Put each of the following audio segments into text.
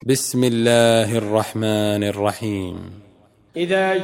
بسم الله الرحمن الرحيم. إذا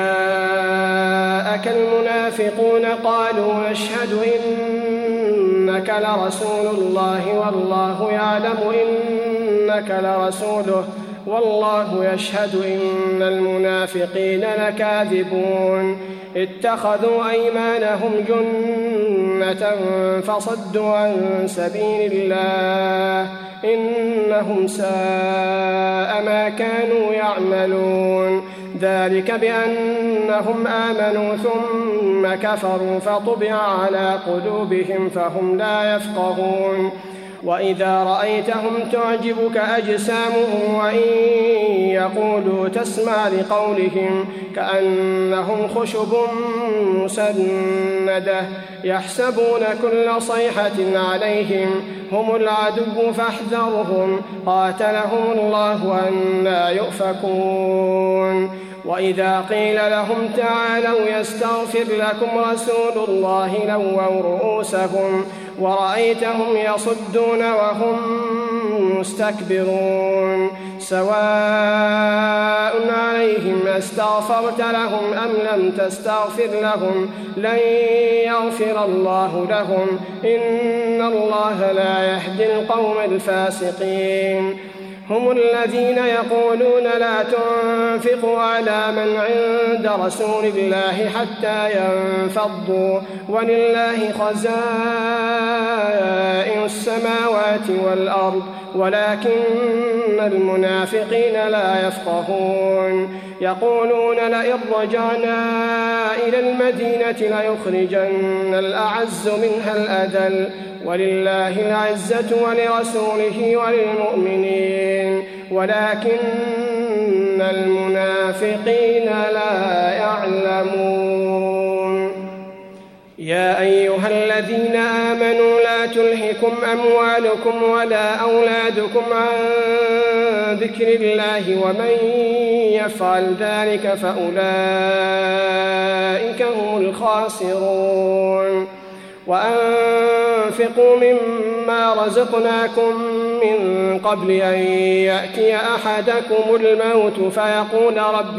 جاءك المنافقون قالوا نشهد إنك لرسول الله والله يعلم إنك لرسوله والله يشهد إن المنافقين لكاذبون اتخذوا أيمانهم جنة فصدوا عن سبيل الله إنهم ساء ما كانوا يعملون ذلك بأنهم آمنوا ثم كفروا فطبع على قلوبهم فهم لا يفقهون وإذا رأيتهم تعجبك أجسامهم وإن يقولوا تسمع لقولهم كأنهم خشب مسندة يحسبون كل صيحة عليهم هم العدو فاحذرهم قاتلهم الله أنى يؤفكون وإذا قيل لهم تعالوا يستغفر لكم رسول الله لووا رؤوسهم ورأيتهم يصدون وهم مستكبرون سواء عليهم استغفرت لهم أم لم تستغفر لهم لن يغفر الله لهم إن الله لا يهدي القوم الفاسقين هم الذين يقولون لا تنفقوا على من عند رسول الله حتى ينفضوا ولله خزائن السماوات والأرض ولكن المنافقين لا يفقهون يقولون لئن رجعنا إلى المدينة ليخرجن الأعز منها الأذل ولله العزة ولرسوله وللمؤمنين ولكن المنافقين لا يعلمون يا أيها الذين آمنوا لا تلهكم أموالكم ولا أولادكم عن ذكر الله ومن يفعل ذلك فأولئك هم الخاسرون وأنفقوا مما رزقناكم من قبل أن يأتي أحدكم الموت فيقول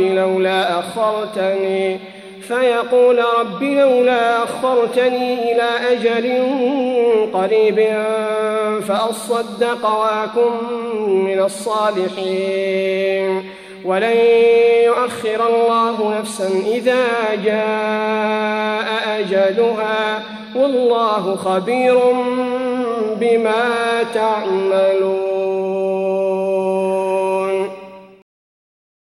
رب لولا أخرتني إلى أجل قريب فأصدق وأكن من الصالحين ولن يؤخر الله نفسا إذا جاء أجلها والله خبير بما تعملون.